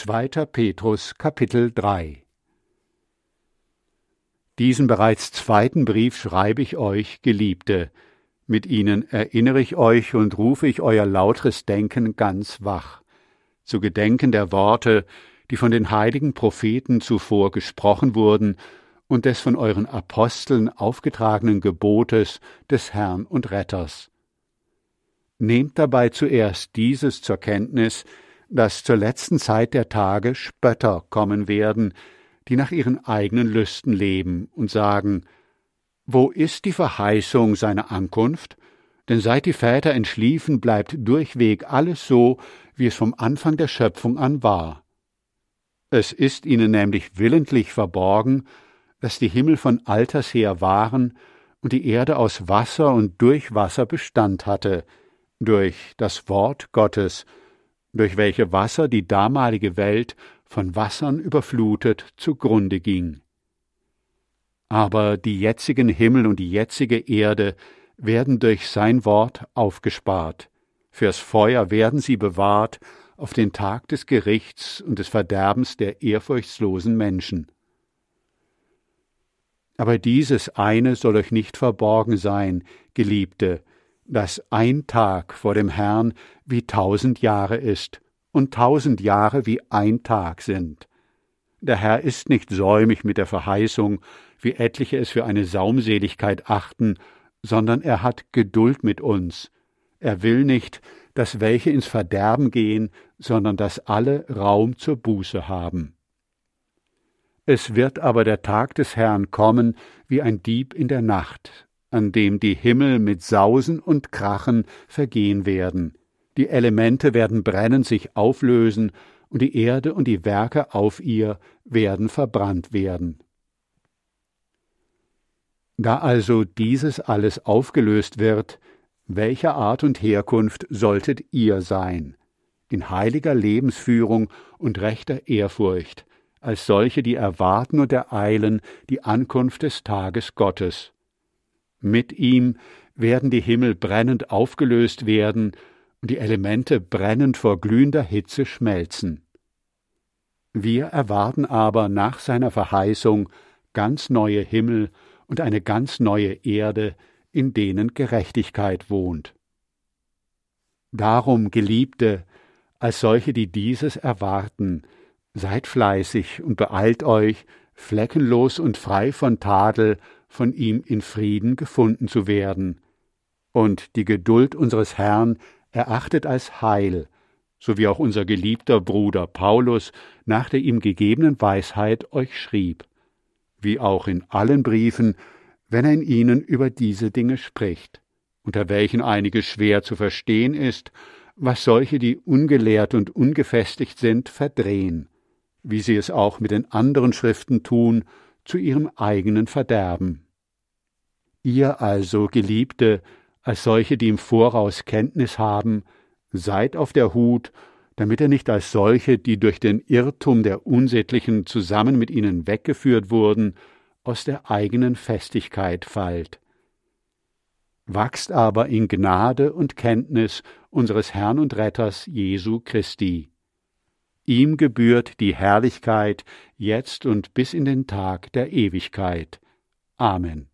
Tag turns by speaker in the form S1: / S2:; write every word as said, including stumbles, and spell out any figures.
S1: zweiter Petrus, Kapitel drei. Diesen bereits zweiten Brief schreibe ich euch, Geliebte. Mit ihnen erinnere ich euch und rufe ich euer lauteres Denken ganz wach, zu Gedenken der Worte, die von den heiligen Propheten zuvor gesprochen wurden und des von euren Aposteln aufgetragenen Gebotes des Herrn und Retters. Nehmt dabei zuerst dieses zur Kenntnis, dass zur letzten Zeit der Tage Spötter kommen werden, die nach ihren eigenen Lüsten leben und sagen: Wo ist die Verheißung seiner Ankunft? Denn seit die Väter entschliefen, bleibt durchweg alles so, wie es vom Anfang der Schöpfung an war. Es ist ihnen nämlich willentlich verborgen, dass die Himmel von alters her waren und die Erde aus Wasser und durch Wasser Bestand hatte, durch das Wort Gottes, durch welche Wasser die damalige Welt von Wassern überflutet zugrunde ging. Aber die jetzigen Himmel und die jetzige Erde werden durch sein Wort aufgespart. Fürs Feuer werden sie bewahrt auf den Tag des Gerichts und des Verderbens der ehrfurchtslosen Menschen. Aber dieses eine soll euch nicht verborgen sein, Geliebte, dass ein Tag vor dem Herrn wie tausend Jahre ist und tausend Jahre wie ein Tag sind. Der Herr ist nicht säumig mit der Verheißung, wie etliche es für eine Saumseligkeit achten, sondern er hat Geduld mit uns. Er will nicht, dass welche ins Verderben gehen, sondern dass alle Raum zur Buße haben. Es wird aber der Tag des Herrn kommen wie ein Dieb in der Nacht, an dem die Himmel mit Sausen und Krachen vergehen werden. Die Elemente werden brennend sich auflösen, und die Erde und die Werke auf ihr werden verbrannt werden. Da also dieses alles aufgelöst wird, welcher Art und Herkunft solltet ihr sein? In heiliger Lebensführung und rechter Ehrfurcht, als solche, die erwarten und ereilen die Ankunft des Tages Gottes. Mit ihm werden die Himmel brennend aufgelöst werden und die Elemente brennend vor glühender Hitze schmelzen. Wir erwarten aber nach seiner Verheißung ganz neue Himmel und eine ganz neue Erde, in denen Gerechtigkeit wohnt. Darum, Geliebte, als solche, die dieses erwarten, seid fleißig und beeilt euch, fleckenlos und frei von Tadel von ihm in Frieden gefunden zu werden. Und die Geduld unseres Herrn erachtet als Heil, so wie auch unser geliebter Bruder Paulus nach der ihm gegebenen Weisheit euch schrieb, wie auch in allen Briefen, wenn er in ihnen über diese Dinge spricht, unter welchen einiges schwer zu verstehen ist, was solche, die ungelehrt und ungefestigt sind, verdrehen, wie sie es auch mit den anderen Schriften tun, zu ihrem eigenen Verderben. Ihr also, Geliebte, als solche, die im Voraus Kenntnis haben, seid auf der Hut, damit ihr nicht als solche, die durch den Irrtum der Unsittlichen zusammen mit ihnen weggeführt wurden, aus der eigenen Festigkeit fallt. Wachst aber in Gnade und Kenntnis unseres Herrn und Retters Jesu Christi. Ihm gebührt die Herrlichkeit jetzt und bis in den Tag der Ewigkeit. Amen.